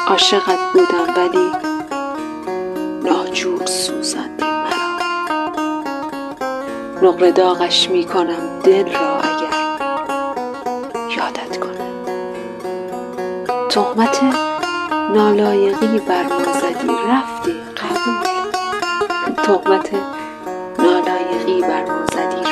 عاشقت بودم ولی ناجور سوزاندی مرا. نقره داغش می کنم دل را اگر یادت کنم. تهمت نالایقی بر ما زدی رفتی قبول. تهمت نالایقی بر ما زدی